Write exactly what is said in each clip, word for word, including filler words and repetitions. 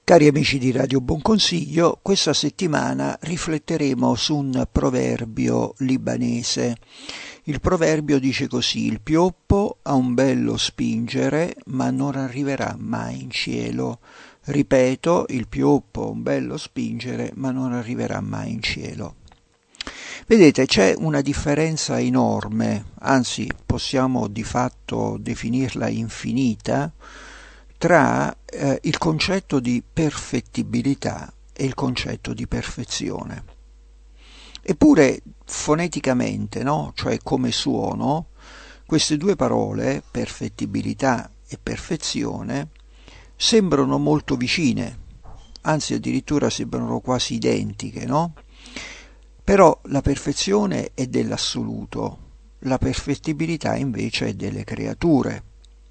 Cari amici di Radio Buon Consiglio, questa settimana rifletteremo su un proverbio libanese. Il proverbio dice così: il pioppo ha un bello spingere, ma non arriverà mai in cielo. Ripeto, il pioppo ha un bello spingere, ma non arriverà mai in cielo. Vedete, c'è una differenza enorme, anzi possiamo di fatto definirla infinita, tra eh, il concetto di perfettibilità e il concetto di perfezione. Eppure foneticamente, no? Cioè come suono, queste due parole, perfettibilità e perfezione, sembrano molto vicine, anzi addirittura sembrano quasi identiche, no? Però la perfezione è dell'assoluto, la perfettibilità invece è delle creature.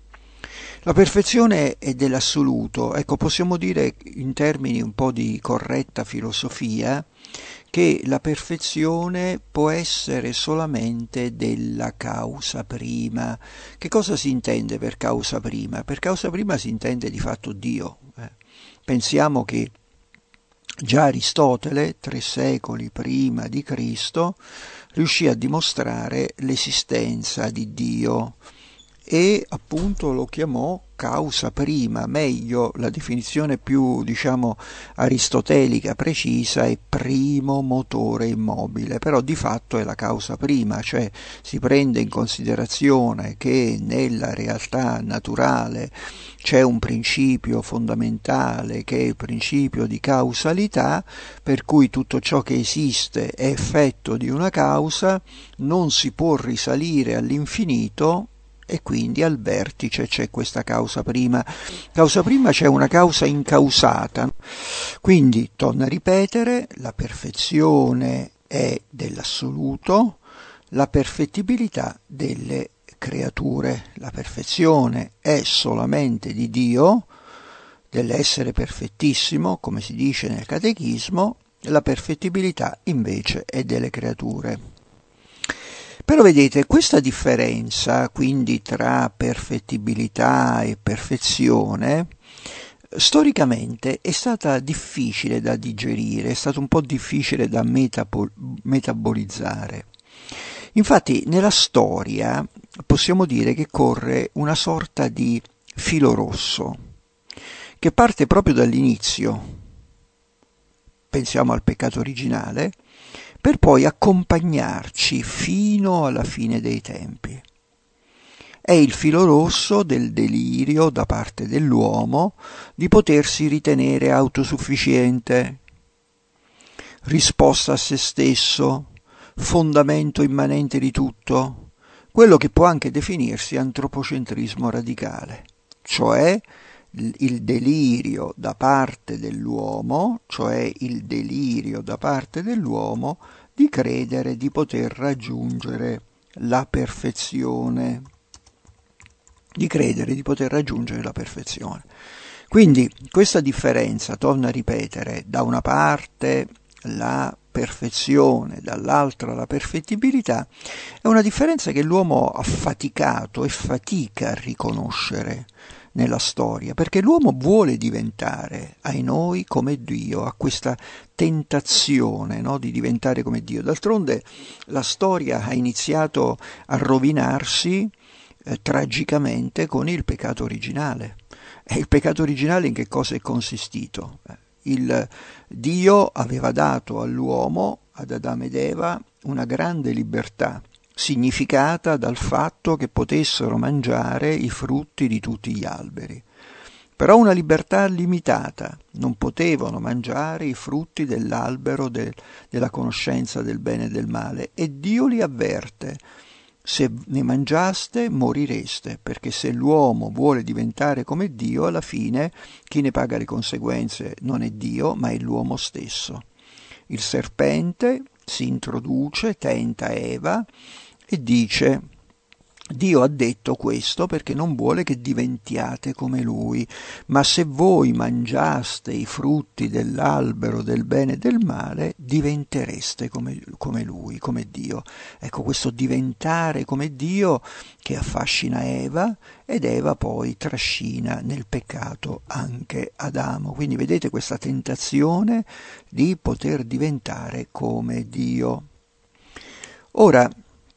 La perfezione è dell'assoluto, ecco, possiamo dire in termini un po' di corretta filosofia che la perfezione può essere solamente della causa prima. Che cosa si intende per causa prima? Per causa prima si intende di fatto Dio. Eh. Pensiamo che già Aristotele, tre secoli prima di Cristo, riuscì a dimostrare l'esistenza di Dio e appunto lo chiamò causa prima, meglio la definizione più diciamo aristotelica precisa è primo motore immobile, però di fatto è la causa prima, cioè si prende in considerazione che nella realtà naturale c'è un principio fondamentale che è il principio di causalità, per cui tutto ciò che esiste è effetto di una causa, non si può risalire all'infinito e quindi al vertice c'è questa causa prima. Causa prima c'è una causa incausata. Quindi, torno a ripetere, la perfezione è dell'assoluto, la perfettibilità delle creature. La perfezione è solamente di Dio, dell'essere perfettissimo, come si dice nel Catechismo, la perfettibilità invece è delle creature. Però vedete, questa differenza quindi tra perfettibilità e perfezione storicamente è stata difficile da digerire, è stato un po' difficile da metapo- metabolizzare. Infatti nella storia possiamo dire che corre una sorta di filo rosso che parte proprio dall'inizio, pensiamo al peccato originale, per poi accompagnarci fino alla fine dei tempi. È il filo rosso del delirio da parte dell'uomo di potersi ritenere autosufficiente, risposta a se stesso, fondamento immanente di tutto, quello che può anche definirsi antropocentrismo radicale, cioè il delirio da parte dell'uomo, cioè il delirio da parte dell'uomo di credere di poter raggiungere la perfezione, di credere di poter raggiungere la perfezione. Quindi questa differenza, torno a ripetere, da una parte la perfezione, dall'altra la perfettibilità, è una differenza che l'uomo ha faticato e fatica a riconoscere nella storia, perché l'uomo vuole diventare ai noi come Dio, ha questa tentazione, no, di diventare come Dio. D'altronde la storia ha iniziato a rovinarsi eh, tragicamente con il peccato originale. E il peccato originale in che cosa è consistito? Il Dio aveva dato all'uomo, ad Adamo ed Eva, una grande libertà, significata dal fatto che potessero mangiare i frutti di tutti gli alberi. Però una libertà limitata, non potevano mangiare i frutti dell'albero de, della conoscenza del bene e del male, e Dio li avverte: se ne mangiaste morireste, perché se l'uomo vuole diventare come Dio, alla fine chi ne paga le conseguenze non è Dio, ma è l'uomo stesso. Il serpente si introduce, tenta Eva e dice: Dio ha detto questo perché non vuole che diventiate come Lui, ma se voi mangiaste i frutti dell'albero del bene e del male, diventereste come, come Lui, come Dio. Ecco, questo diventare come Dio che affascina Eva, ed Eva poi trascina nel peccato anche Adamo. Quindi vedete questa tentazione di poter diventare come Dio. Ora,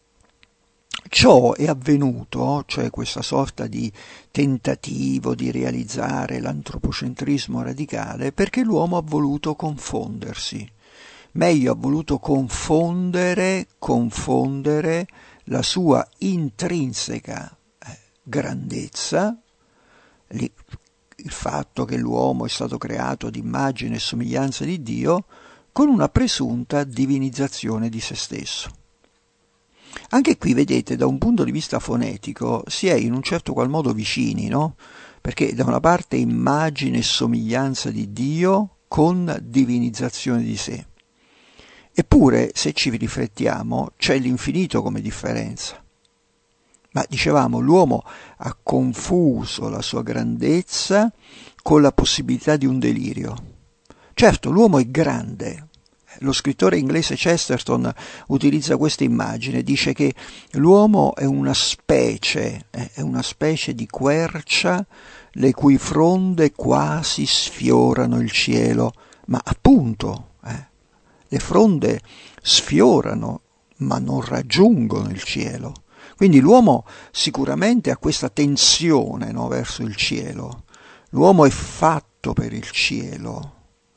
ciò è avvenuto, cioè questa sorta di tentativo di realizzare l'antropocentrismo radicale, perché l'uomo ha voluto confondersi. Meglio, ha voluto confondere, confondere la sua intrinseca eh, grandezza, il fatto che l'uomo è stato creato ad immagine e somiglianza di Dio, con una presunta divinizzazione di se stesso. Anche qui, vedete, da un punto di vista fonetico si è in un certo qual modo vicini, no? Perché da una parte immagine e somiglianza di Dio con divinizzazione di sé. Eppure, se ci riflettiamo, c'è l'infinito come differenza. Ma dicevamo, l'uomo ha confuso la sua grandezza con la possibilità di un delirio. Certo, l'uomo è grande. Lo scrittore inglese Chesterton utilizza questa immagine, dice che l'uomo è una specie, è una specie di quercia le cui fronde quasi sfiorano il cielo, ma appunto eh, le fronde sfiorano ma non raggiungono il cielo. Quindi l'uomo sicuramente ha questa tensione, no, verso il cielo. L'uomo è fatto per il cielo.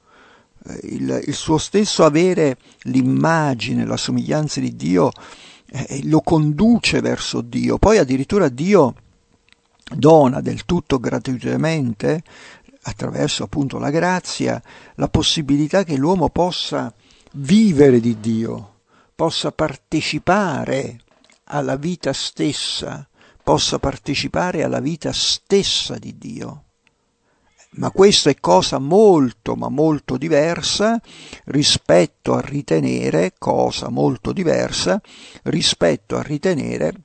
Il, il suo stesso avere l'immagine, la somiglianza di Dio eh, lo conduce verso Dio. Poi addirittura Dio dona del tutto gratuitamente, attraverso appunto la grazia, la possibilità che l'uomo possa vivere di Dio, possa partecipare alla vita stessa, possa partecipare alla vita stessa di Dio. Ma questo è cosa molto, ma molto diversa rispetto a ritenere, cosa molto diversa rispetto a ritenere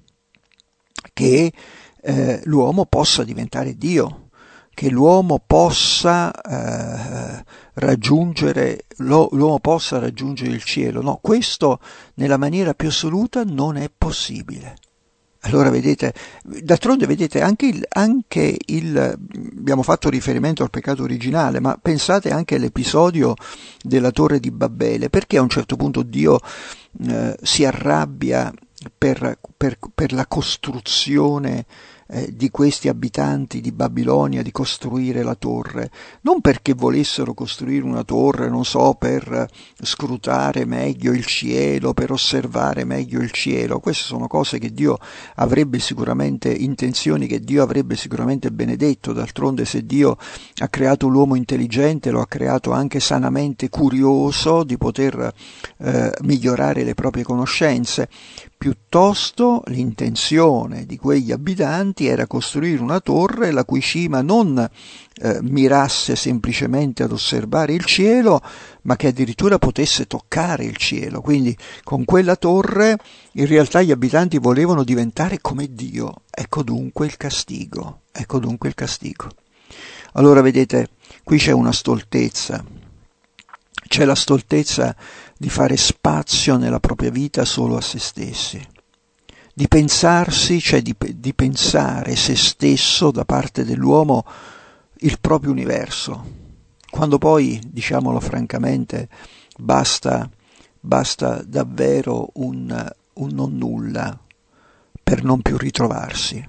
che eh, l'uomo possa diventare Dio, che l'uomo possa eh, raggiungere, lo, l'uomo possa raggiungere il cielo. No, questo nella maniera più assoluta non è possibile. Allora vedete, d'altronde vedete anche il, anche il, abbiamo fatto riferimento al peccato originale, ma pensate anche all'episodio della Torre di Babele, perché a un certo punto Dio eh, si arrabbia per, per, per la costruzione eh, di questi abitanti di Babilonia di costruire la torre, non perché volessero costruire una torre, non so, per scrutare meglio il cielo, per osservare meglio il cielo. Queste sono cose che Dio avrebbe sicuramente, intenzioni che Dio avrebbe sicuramente benedetto. D'altronde, se Dio ha creato l'uomo intelligente, lo ha creato anche sanamente curioso di poter eh, migliorare le proprie conoscenze. Piuttosto l'intenzione di quegli abitanti era costruire una torre la cui cima non eh, mirasse semplicemente ad osservare il cielo, ma che addirittura potesse toccare il cielo. Quindi con quella torre in realtà gli abitanti volevano diventare come Dio. Ecco dunque il castigo. Ecco dunque il castigo. Allora vedete, qui c'è una stoltezza. C'è la stoltezza di fare spazio nella propria vita solo a se stessi, di pensarsi, cioè di, di pensare se stesso da parte dell'uomo il proprio universo, quando poi, diciamolo francamente, basta, basta davvero un, un non nulla per non più ritrovarsi.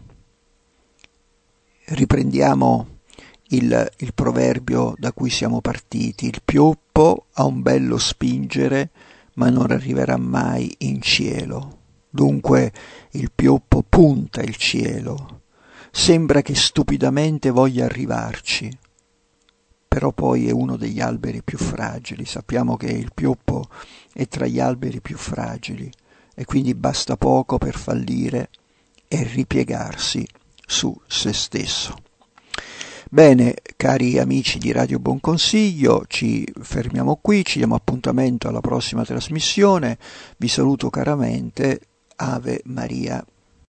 Riprendiamo Il, il proverbio da cui siamo partiti: il pioppo ha un bello spingere, ma non arriverà mai in cielo. Dunque il pioppo punta il cielo, sembra che stupidamente voglia arrivarci, però poi è uno degli alberi più fragili. Sappiamo che il pioppo è tra gli alberi più fragili e quindi basta poco per fallire e ripiegarsi su se stesso. Bene, cari amici di Radio Buon Consiglio, ci fermiamo qui, ci diamo appuntamento alla prossima trasmissione. Vi saluto caramente. Ave Maria.